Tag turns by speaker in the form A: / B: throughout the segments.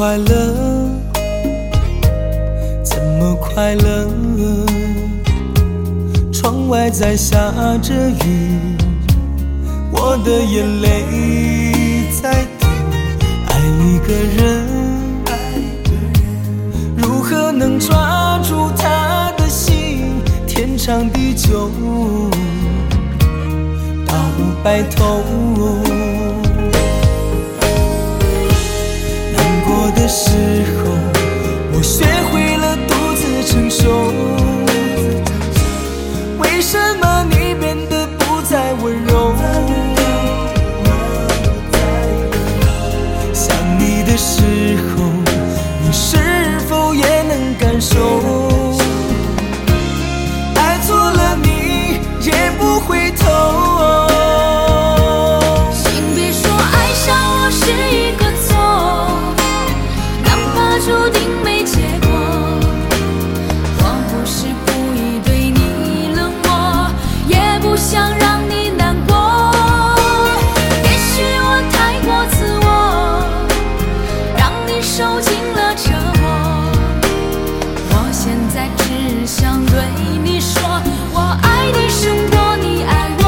A: 快乐？怎么快乐？窗外在下着雨，我的眼泪在滴。爱一个人，如何能抓住他的心？天长地久，到白头。难过的时候，我学会了独自承受。为什么你变得不再温柔？想你的时候，你是否也能感受？爱错了你也不回头。
B: 请别说爱上我是一个错，哪怕注定没结果。我不是故意对你冷漠，也不想让你难过。也许我太过自我，让你受尽了折磨。我现在只想对你说，我爱你胜过你爱我。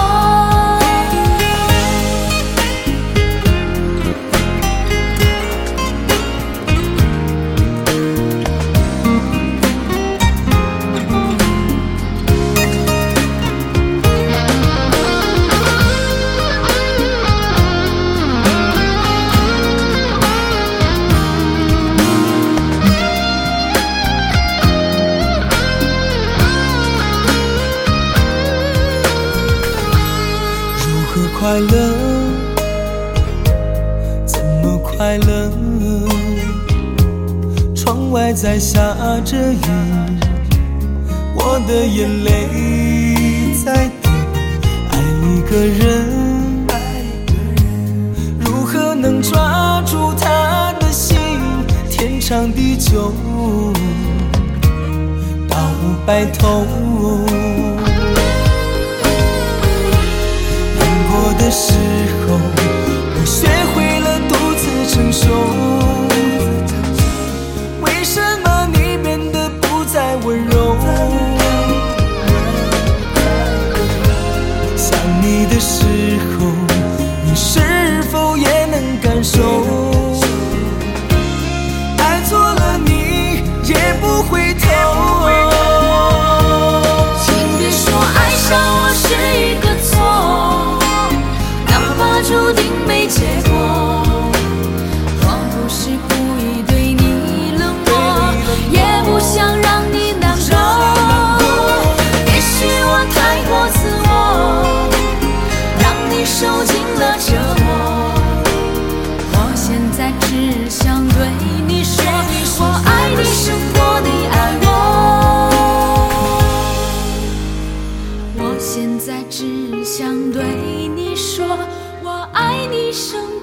A: 快乐？怎么快乐？窗外在下着雨，我的眼泪在滴。爱一个人，如何能抓住他的心？天长地久，到白头。的时候，我学会了独自承受。为什么你变得不再温柔？想你的时候，你是否也能感受？爱错了你也不回头。
B: 请别说爱上我是一个错，注定没结果。我不是故意对你冷漠，也不想让你难过。也许我太过自我，让你受尽了折磨。我现在只想对你说，我爱你胜过你爱我。我现在只想对你说，我爱你胜过